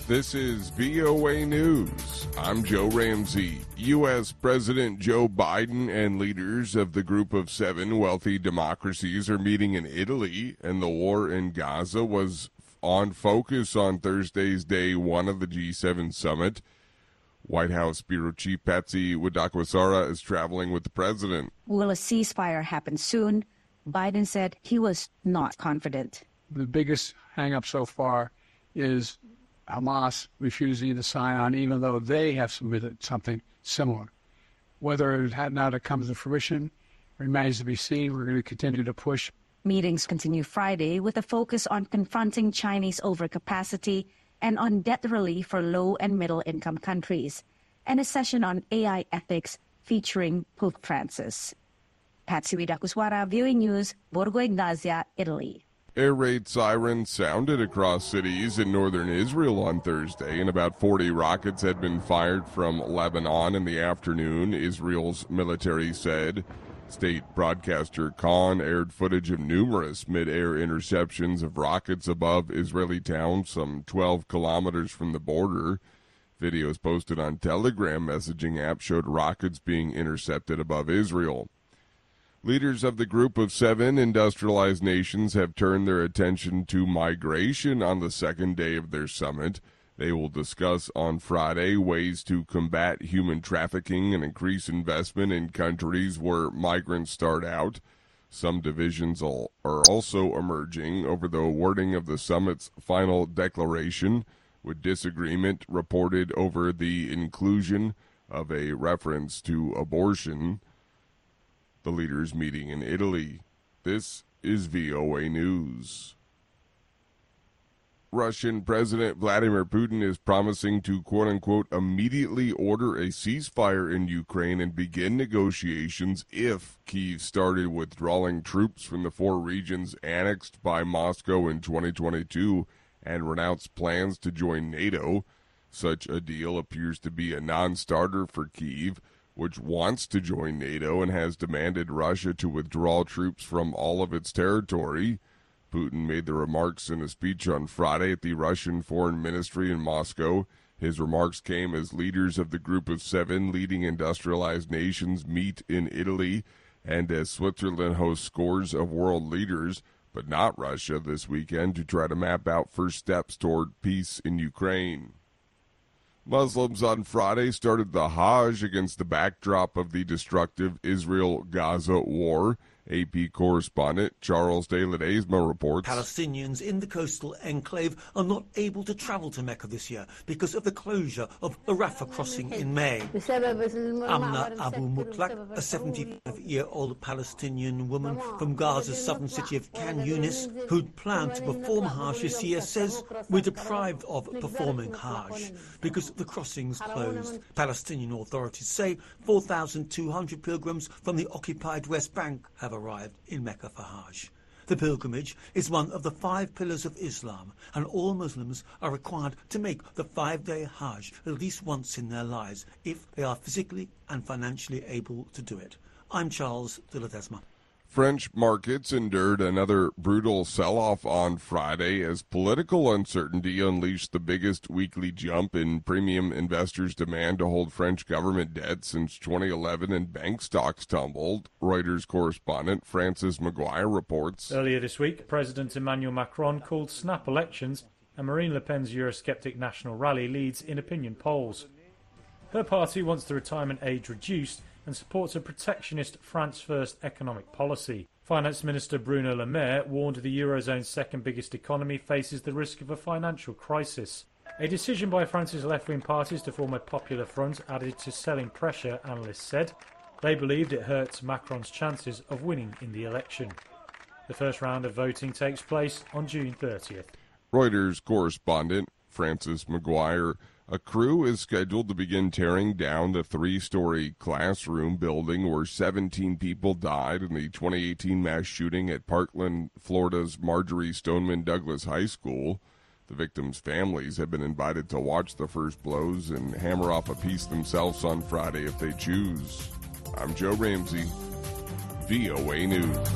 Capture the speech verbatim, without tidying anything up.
This is V O A News. I'm Joe Ramsey. U S. President Joe Biden and leaders of the Group of Seven wealthy democracies are meeting in Italy, and the war in Gaza was on focus on Thursday's day one of the G seven summit. White House Bureau Chief Patsy Widakwasara is traveling with the president. Will a ceasefire happen soon? Biden said he was not confident. The biggest hang-up so far is Hamas refusing to sign on, even though they have submitted something similar. Whether it had now to come to fruition remains to be seen. We're going to continue to push. Meetings continue Friday with a focus on confronting Chinese overcapacity and on debt relief for low and middle-income countries, and a session on A I ethics featuring Pope Francis. Patsy Widakwasara, V O A News, Borgo Ignazia, Italy. Air raid sirens sounded across cities in northern Israel on Thursday, and about forty rockets had been fired from Lebanon in the afternoon, Israel's military said. State broadcaster Khan aired footage of numerous mid-air interceptions of rockets above Israeli towns some twelve kilometers from the border. Videos posted on Telegram messaging app showed rockets being intercepted above Israel. Leaders of the Group of Seven industrialized nations have turned their attention to migration on the second day of their summit. They will discuss on Friday ways to combat human trafficking and increase investment in countries where migrants start out. Some divisions are also emerging over the wording of the summit's final declaration, with disagreement reported over the inclusion of a reference to abortion. The leaders meeting in Italy. This is V O A News. Russian President Vladimir Putin is promising to, quote-unquote, immediately order a ceasefire in Ukraine and begin negotiations if Kyiv started withdrawing troops from the four regions annexed by Moscow in twenty twenty-two and renounced plans to join NATO. Such a deal appears to be a non-starter for Kyiv, which wants to join NATO and has demanded Russia to withdraw troops from all of its territory. Putin made the remarks in a speech on Friday at the Russian Foreign Ministry in Moscow. His remarks came as leaders of the Group of Seven leading industrialized nations meet in Italy and as Switzerland hosts scores of world leaders, but not Russia, this weekend to try to map out first steps toward peace in Ukraine. Muslims on Friday started the Hajj against the backdrop of the destructive Israel-Gaza war. A P correspondent Charles de Ledesma reports. Palestinians in the coastal enclave are not able to travel to Mecca this year because of the closure of the Rafah crossing in May. Amna Abu Mutlaq, a seventy-five-year-old Palestinian woman from Gaza's southern city of Khan Yunis, who'd planned to perform Hajj this year, says we're deprived of performing Hajj because the crossings closed. Palestinian authorities say four thousand two hundred pilgrims from the occupied West Bank have arrived in Mecca for Hajj. The pilgrimage is one of the five pillars of Islam, and all Muslims are required to make the five-day Hajj at least once in their lives if they are physically and financially able to do it. I'm Charles de Ledesma. French markets endured another brutal sell-off on Friday as political uncertainty unleashed the biggest weekly jump in premium investors' demand to hold French government debt since twenty eleven, and bank stocks tumbled. Reuters correspondent Francis Maguire reports. Earlier this week, President Emmanuel Macron called snap elections, and Marine Le Pen's Eurosceptic National Rally leads in opinion polls. Her party wants the retirement age reduced and supports a protectionist France First economic policy. Finance Minister Bruno Le Maire warned the Eurozone's second biggest economy faces the risk of a financial crisis. A decision by France's left-wing parties to form a popular front added to selling pressure, analysts said. They believed it hurts Macron's chances of winning in the election. The first round of voting takes place on June thirtieth. Reuters correspondent Francis Maguire. A crew is scheduled to begin tearing down the three-story classroom building where seventeen people died in the twenty eighteen mass shooting at Parkland, Florida's Marjorie Stoneman Douglas High School. The victims' families have been invited to watch the first blows and hammer off a piece themselves on Friday if they choose. I'm Joe Ramsey, V O A News.